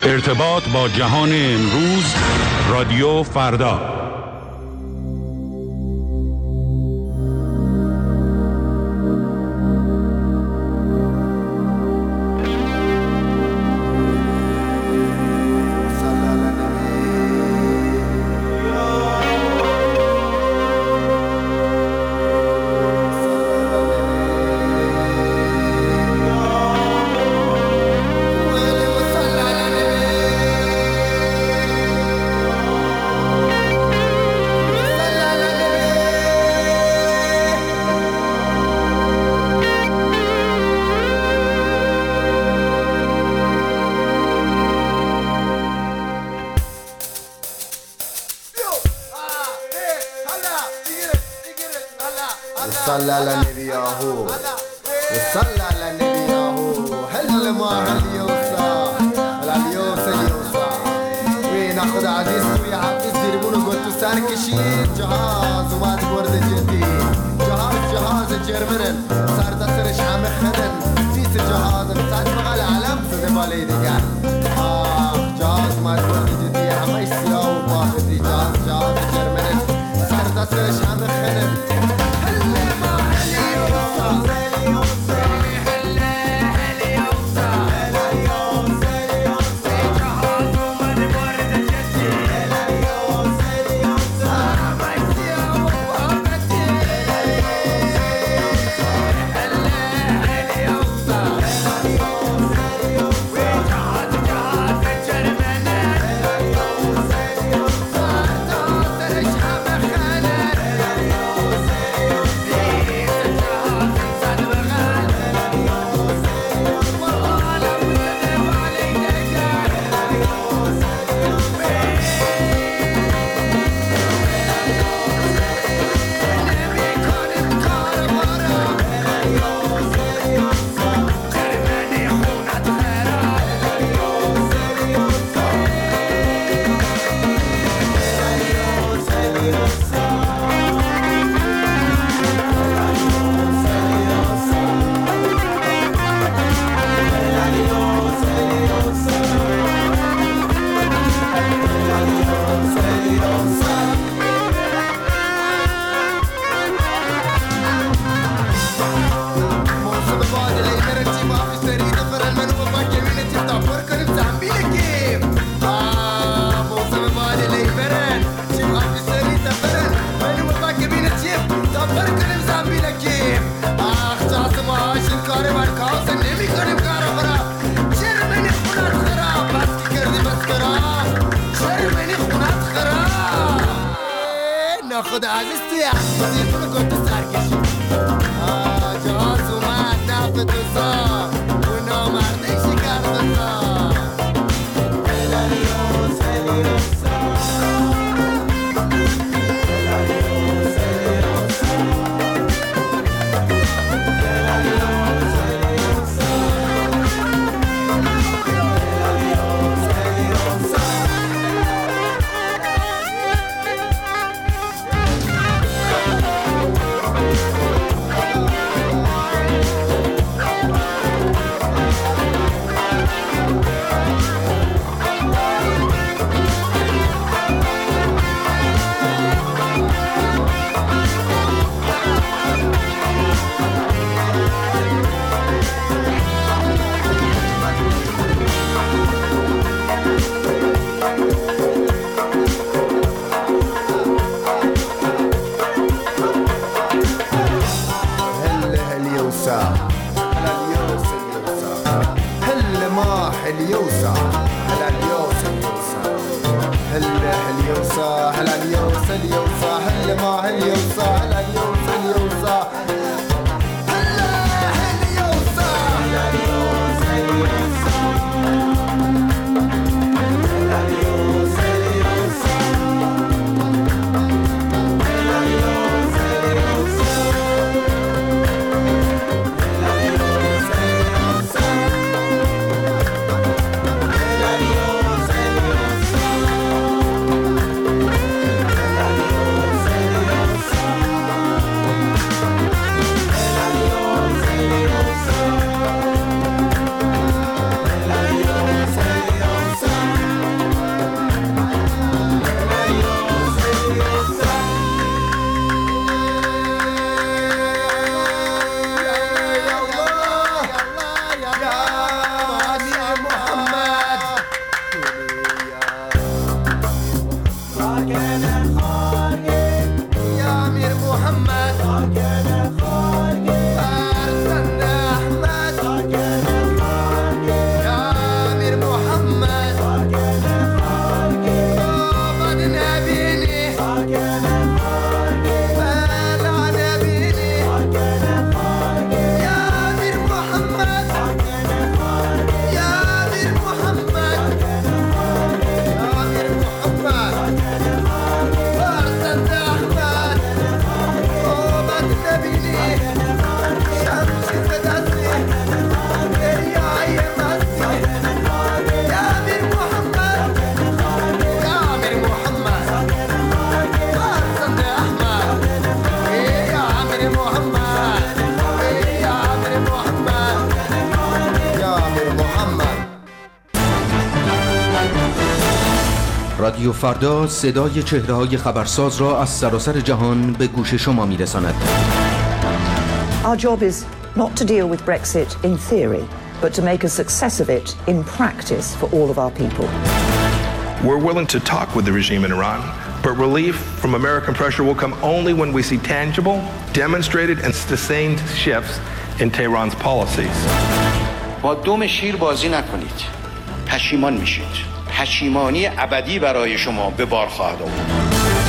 ارتباط با جهان امروز، رادیو فردا. صلى على النبي ياهو وصلى على النبي ياهو هل ما هل يوصى على اليوصى وناخذ عزيز ويا حافظ ديربون قلت ساركشي جهاز وما تورد جدي جهاز جرمن صار تسرش عم خدن فيس جهاز بتاعت مغال علم سد بالي ديال جهاز ما تورد جدي عم يسياو باخذ جهاز جرمن صار تسرش عم خدن خدا عزیز توی عزیزی تو گفت سرکشی جهاز اومد نفت و سا و نامردشی کرد و سا رادیو فردا صدای چهره‌های خبرساز را از سراسر جهان به گوش شما می‌رساند. Our job is not to deal with Brexit in theory, but to make a success of it in practice for all of our people. We're willing to talk with the regime in Iran, but relief from American pressure will come only when we see tangible, demonstrated and sustained shifts in Tehran's policies. با دم شیر بازی نکنید. پشیمان میشید. پشیمانی ابدی برای شما به بار خواهد آورد.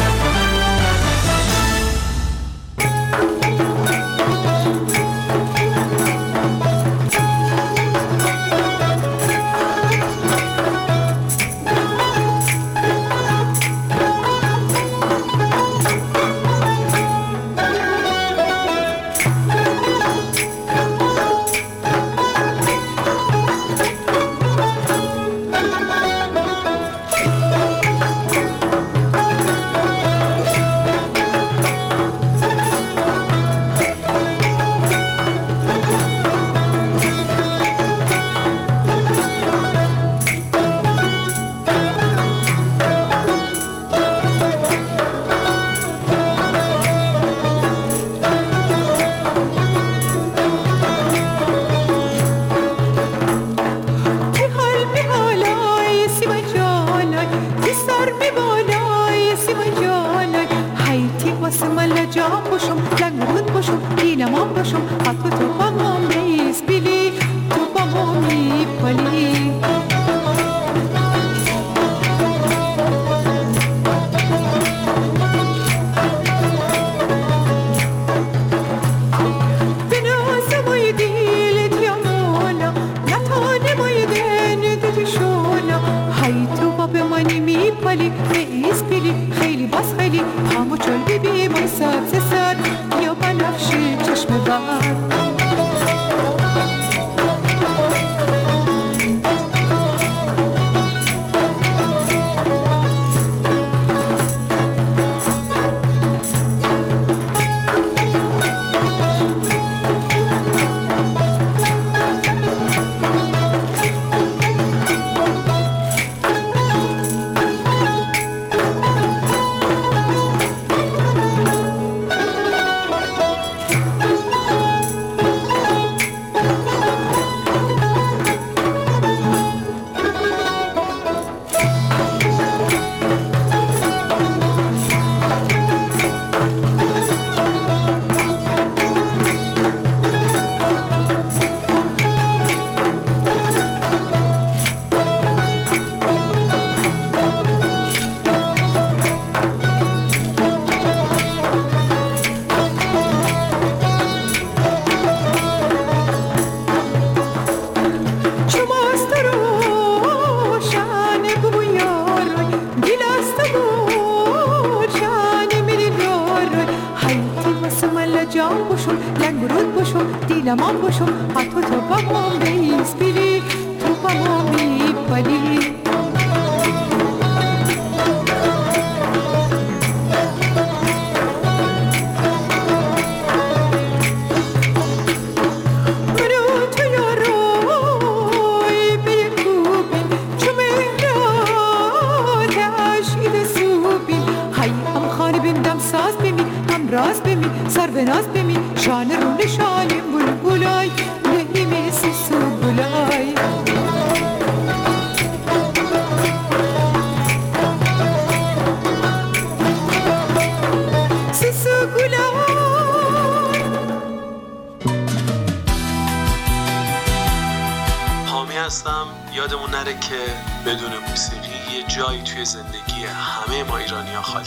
یادمون نره که بدون موسیقی یه جایی توی زندگی همه ما ایرانی‌ها خالی.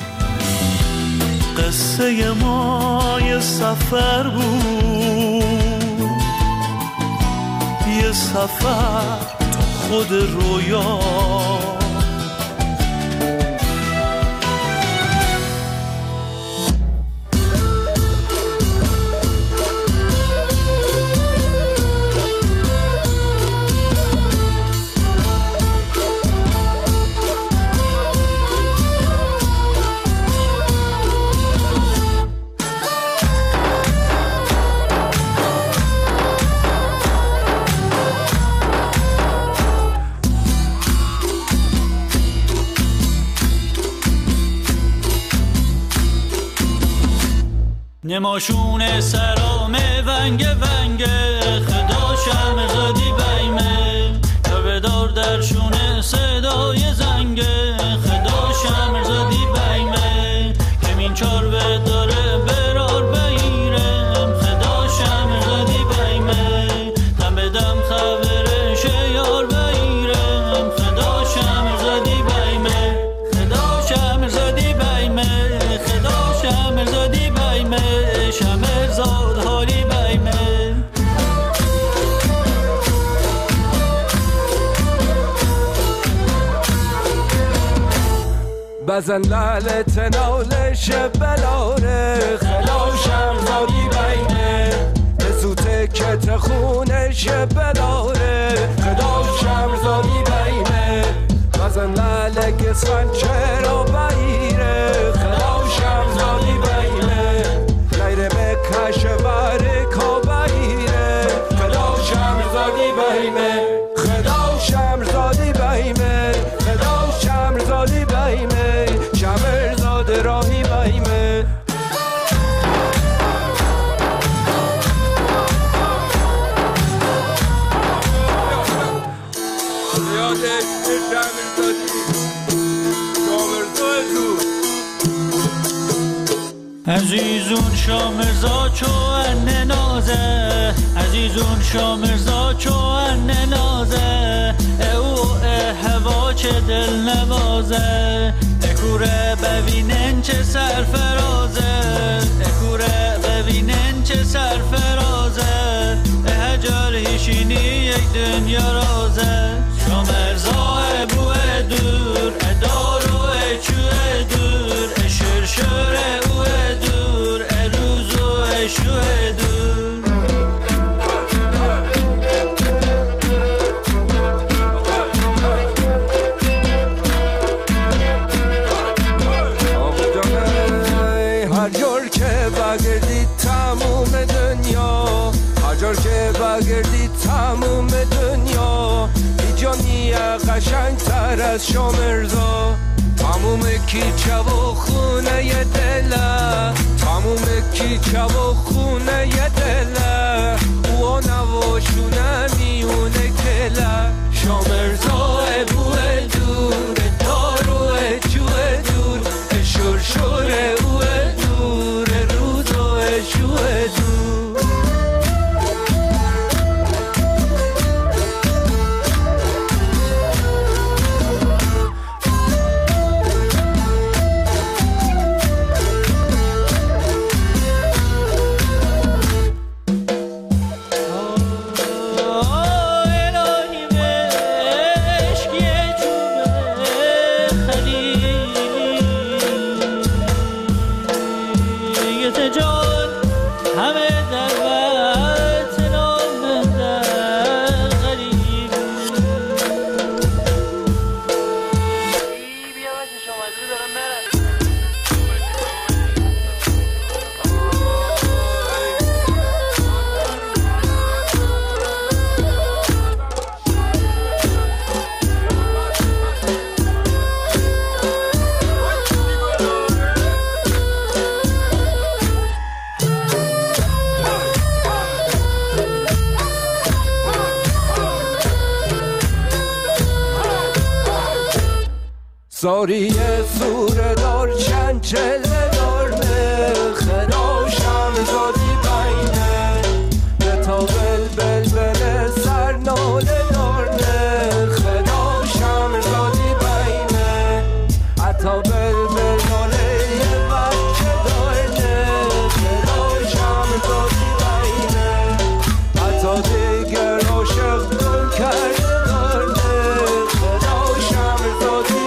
قصه ما یه سفر بود، یه سفر تو خود رویا، نماشون سرام ونگ ونگ خدا شمرزادی بیمه تا بدار درشون صدای زنگ خدا شمرزادی بیمه کمین چار بداره برار بیرم خدا شمرزادی بیمه دم بدم خبرش یار بیرم خدا شمرزادی بیمه خدا شمرزادی بیمه خدا شمرزادی بیمه شمرزاد حالی بیمه بزن لالت نالش بلاره خلا شمرزادی بیمه بزوته کت خونش بلاره خدا شمرزادی بیمه بزن لالک سنچه را بیره خدا شمرزادی بیمه غیر مکش برکا بیره خدا شمرزادی بیمه خدا شمرزادی بیمه خدا شمرزادی بیمه شمرزاد راهی بیمه عزیزون شامرزا چون نازه عزیزون شامرزا چون نازه او هوا چه دل نوازه اکوره ببینن چه سرفرازه اکوره ببینن چه سرفرازه هجر هیشینی یک دنیا رازه شامرزا بوه دور ادارو چوه دور شرشره اوه دور روزو شوه دور هر جور که بگردی تموم دنیا هر جور که بگردی تموم دنیا ایجانی قشنگ تر از شامرزا تموم کیچه و خونه ی دله تموم کیچه و خونه ی دله او نواشونه میونه کله شامرزا بوه دور داروه جوه دور شرشوره اوه دور روزوه شوه دور ساری سور دار چند چله دارنه خدا شمرزادی بینه به تا بل سرناله دارنه خدا شمرزادی بینه حتی بل ناله یه بچه دارنه خدا شمرزادی بینه حتی دیگر عاشق گل کرده دارنه خدا شمرزادی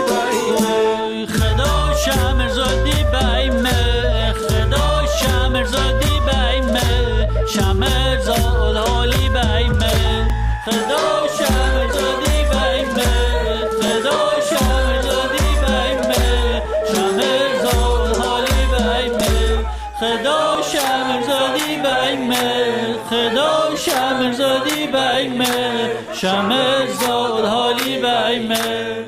شمرزادی بیمه خدا شمرزادی بیمه شمرزاد حالی بیمه خدا شمرزادی بیمه خدا شمرزادی بیمه شمرزاد حالی بیمه خدا شمرزادی بیمه خدا شمرزادی بیمه شمرزاد حالی بیمه.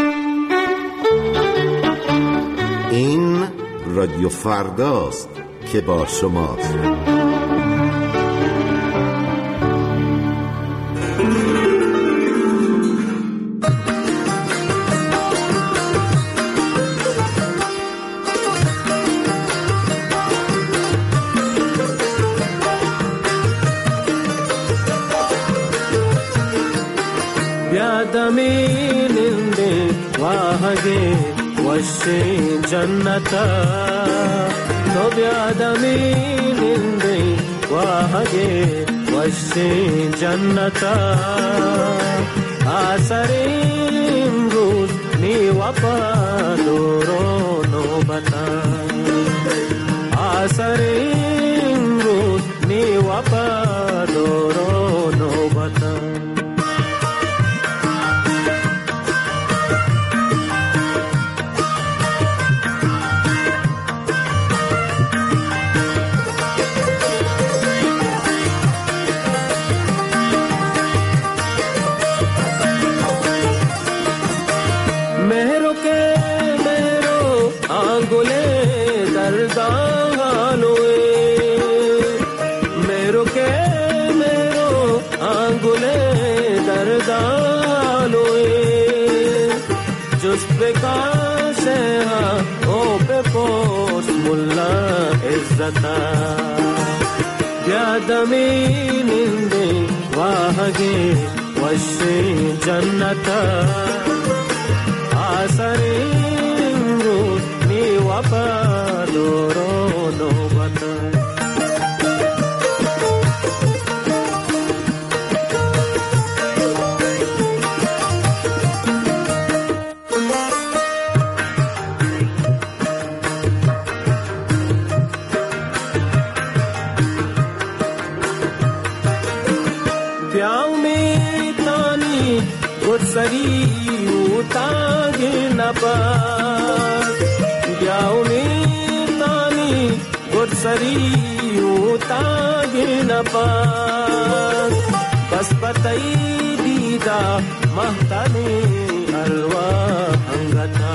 این رادیو فرداست که با شماست. ಬ್ಯಾದಮೀನಿಂದೆ ವಾಹಗೆ ವಶೆ ಜನ್ನತ तो ಬ್ಯಾದಮೀನಿಂದೆ ವಾಹಗೆ ವಶೆ ಜನ್ನತ ಆಸರೀಂ ರೂಸ್ ನೀವಪದೋರೋ ನೋಬತ ಆಸರೀಂ ರೂಸ್ ನೀವಪದೋರೋ ನೋಬತ ಬ್ಯಾದಮೀನಿಂದೆ ವಾಹಗೆ ವಶೆ ಜನ್ನತ ಆಸರೀಂ ರೂಸ್ ನೀವಪದೋರೋ ನೋಬತ सरी उतागे न पास ब्याउनी तानी गुरसरी उतागे न पास बस पतई दीदा महताने अरवा अंगता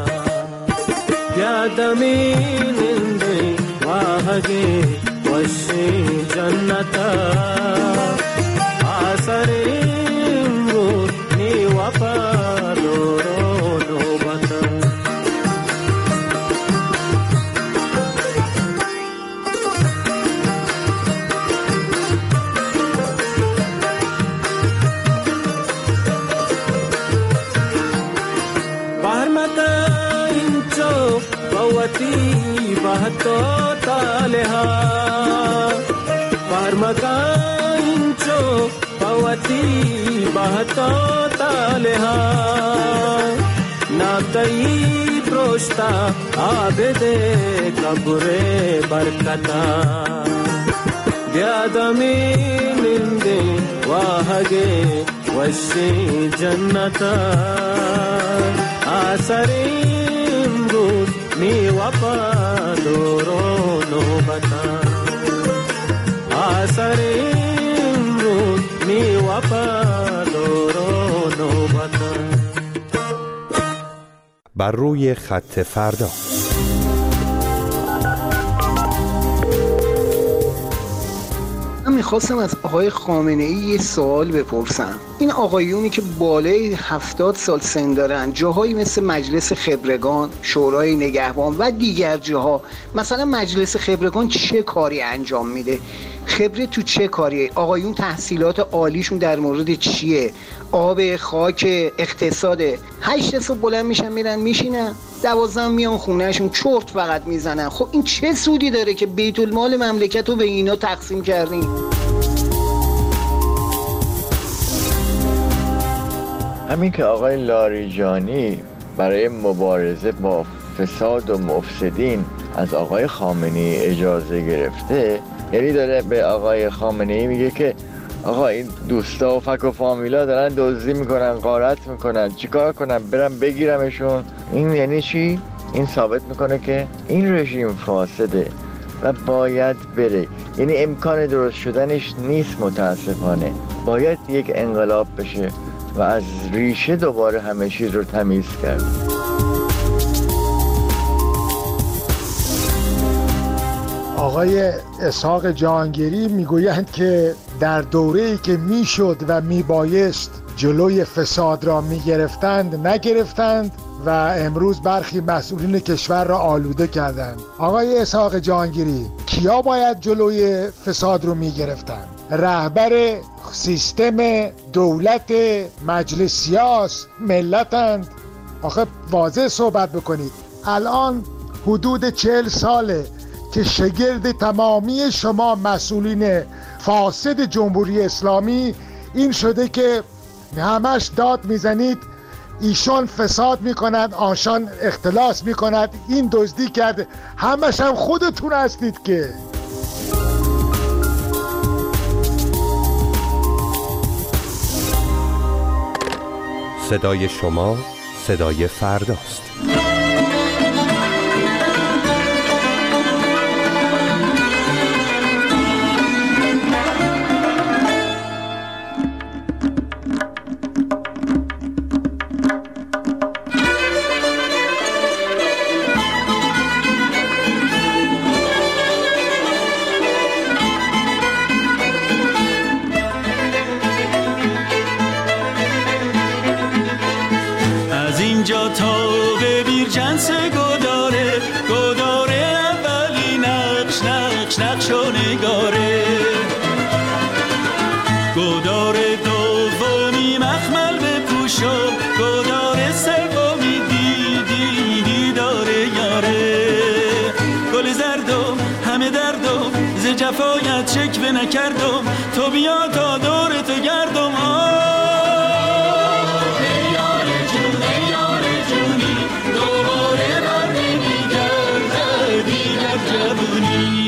ब्यादमीनिंदे वाहगे वशे जन्नता आसरे बहतो तालेहा परमकांचो पवती बहतो तालेहा नातई प्रोष्टा आबदे कबरे बरकता ब्यादमीनिंदे वाहगे वशे जन्नता आसरीं रूस ನೀವಪದೋರೋ ನೋಬತ ಆಸರೀಂ ರೂಸ್ ನೀವಪದೋರೋ ನೋಬತ. بر روی خط فردا. من میخواستم از آقای خامنه‌ای یه سوال بپرسم. این آقایونی که بالای 70 سال سن دارن، جاهایی مثل مجلس خبرگان، شورای نگهبان و دیگر جاها، مثلا مجلس خبرگان چه کاری انجام میده؟ خبره تو چه کاریه؟ آقایون تحصیلات عالیشون در مورد چیه؟ آب، خاک، اقتصاده. 8 صبح بلند میشن میرن میشینن، 12 میان خونهشون چرت فقط میزنن. خب این چه سودی داره که بیت المال مملکت رو به اینا تقسیم کردین؟ همین که آقای لاریجانی برای مبارزه با فساد و مفسدین از آقای خامنه‌ای اجازه گرفته، یعنی داره به آقای خامنه‌ای میگه که آقا این دوستا و فک و فامیلا دارن دزدی میکنن، غارت میکنن، چیکار کنن؟ برم بگیرمشون؟ این یعنی چی؟ این ثابت میکنه که این رژیم فاسده و باید بره. یعنی امکان درست شدنش نیست متاسفانه. باید یک انقلاب بشه و از ریشه دوباره همه چیز رو تمیز کرد. آقای اسحاق جهانگیری میگویند که در دوره‌ای که میشد و میبایست جلوی فساد را میگرفتند نگرفتند و امروز برخی مسئولین کشور را آلوده کردند. آقای اسحاق جهانگیری، کیا باید جلوی فساد رو میگرفتند؟ رهبر سیستم دولت مجلس سیاس ملتند؟ آخه واضح صحبت بکنید. الان حدود 40 ساله که شگرد تمامی شما مسئولین فاسد جمهوری اسلامی این شده که همش داد میزنید ایشان فساد میکنند، آنشان اختلاس میکند، این دزدی کرده. همش هم خودتون هستید که. صدای شما صدای فرداست. جفایت شکوه نکردم، تو بیا تا دور تو گردم. ای یار جون ای یار جونی، دوباره بر نمیگرده دیگر جوونی.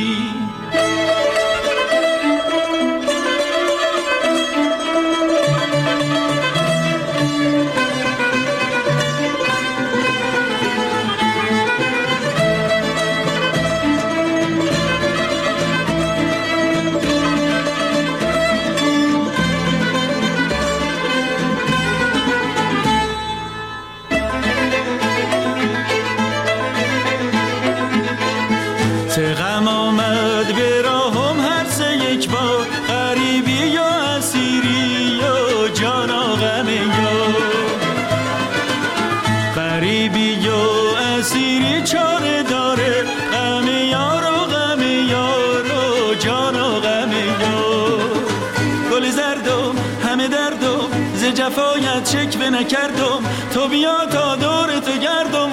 جفایت شکوه نکردم، تو بیا تا دور تو گردم.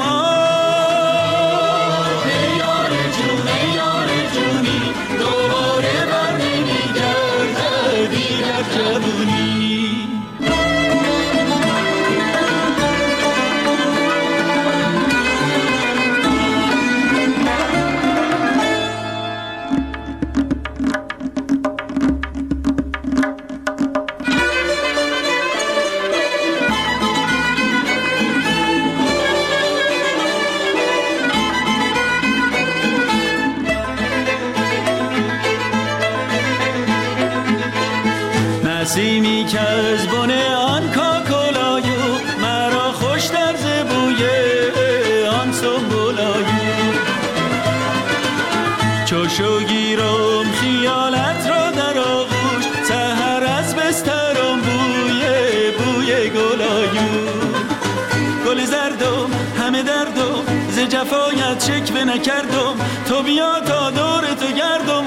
ای یار جون ای یار جونی، دوباره بر نمیگرده دیگر جوونی. نسیمی که از بن آن کاکلایو، مرا خوش در زبوی آن سنبولایو. چوشو گیرم خیالت را در آغوش، سحر از بسترم بوی گلایو. گل زردم همه دردم، ز جفایت شکوه نکردم، تو بیا تا دور تو گردم.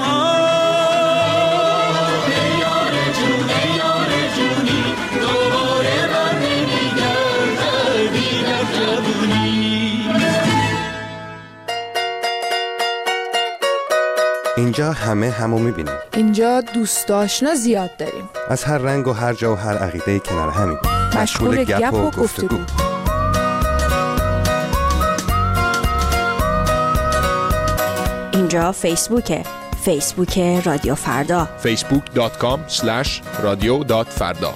اینجا همه همو میبینیم. اینجا دوست آشنا زیاد داریم. از هر رنگ و هر جا و هر عقیده کنار همین. مشغول گپ و گفتگو. اینجا فیسبوکه. فیسبوک رادیو فردا. facebook.com/radio.farda.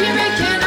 چی به کنار